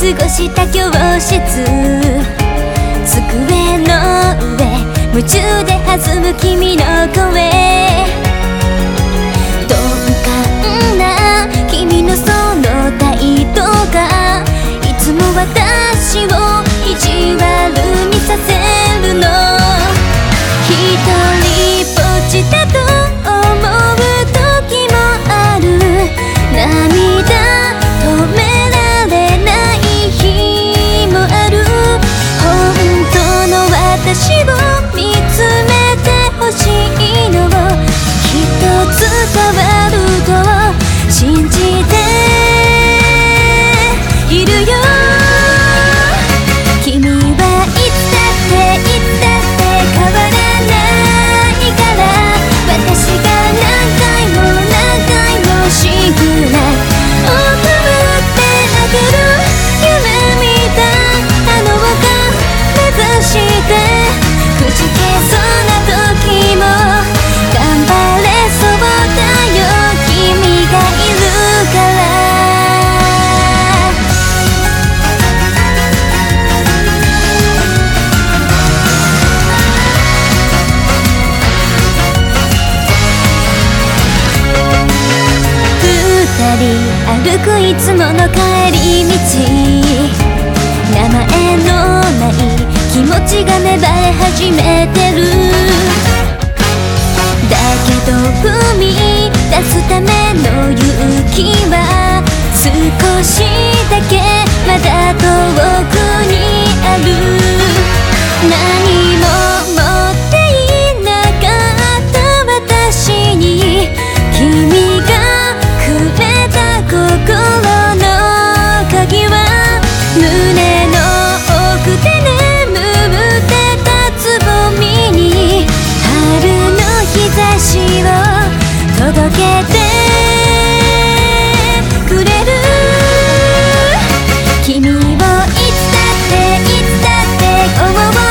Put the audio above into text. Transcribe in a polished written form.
過ごした教室、机の上夢中で弾む君の声、鈍感な君のその態度がいつも私を意地悪にさせるの。一人ぼっちだと思う時もある。涙止められない日もある。本当の私を見つめてほしいのをきっと伝わると信じているよ。君はいつだっていつだって変わらないから、私が何回も何回もシグナルを送ってあげる。夢見たあの丘目指してくじけそうな時も頑張れそうだよ、君がいるから。二人歩くいつもの帰り道、名前のない気持ちが芽生え始めてる。だけど踏み出すための勇気は少しだけまだ遠くにある。何も持っていなかった私に君がくれた心の鍵は胸の奥で眠ってたつぼみに春の日差しを届けてくれる。君をいつだっていつだって思う